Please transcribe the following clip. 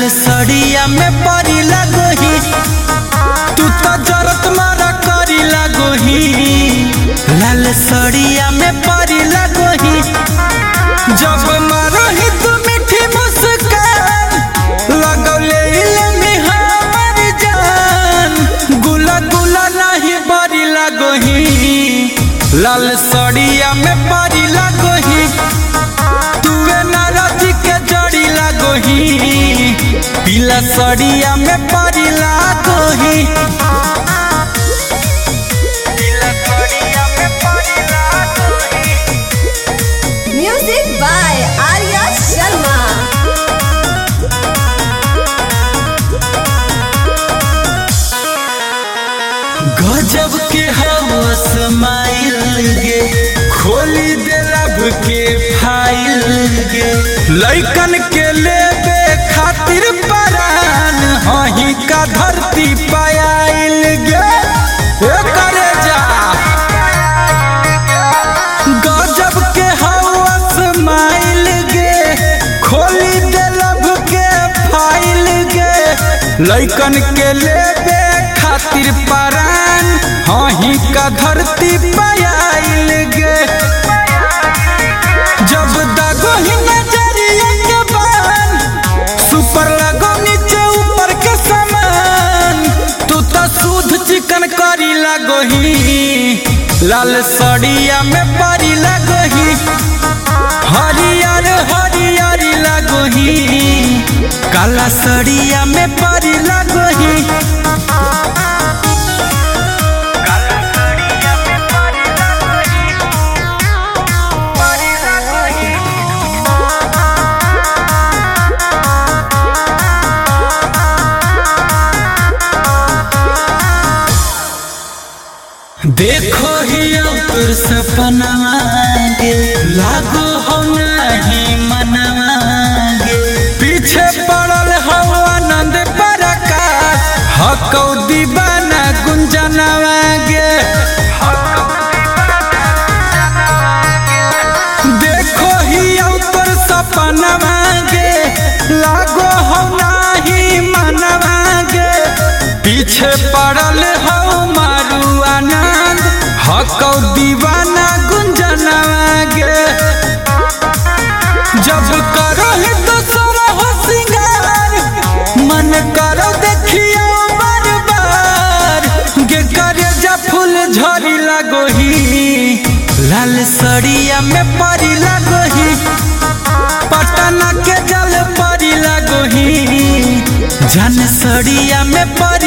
सड़िया में परी लगोही तू तो जरत मारा करी लगोही लाल सड़िया में परी लगोही जब मारोही तू मीठी मुस्कान लगौले इलमी हमर जान गुला गुला नहीं बरी लगोही लाल सड़िया में परी लगोही तुवे नाराज के जड़ी लगोही पीला सड़िया में परी लगोही म्यूजिक बाय आर्या शर्मा। गजब के हवा स्माइल गे खोली दे लब के फाइल गे लइकन के लेबे खातिर परान हही का धरती पायल गे करे जा गजब के हवा स्माइल गे खोली दे लब के फाइल गे लइकन के लेबे खातिर परान हही का धरती पायल गे जब दागो ही नजरिया के बान सुपर लगो नीचे ऊपर के समान तू तो सूद चिकन करी लगोही लाल सड़िया में परी लगोही हरियर हरियर लगोही काला सड़िया में परी लगोही देखो ही तुर सपना गे लागो हो नहीं मनवा गे पीछे पड़ल हो आनंद प्रकाश हकौ दीवाना गुंजनवा गे देखो ही तुर सपना गे लागो हो नहीं मनवा गे पीछे पड़ल हो मारू आनंद हकौ दीवाना गुंजनवा गे जब करो है तो सोरा हो सिंगार मन करो देखियो बार बार गे करे जा फूल झड़ी लगोही लाल सड़िया में परी लगोही पटना के जल परी लगोही जन सड़िया में परी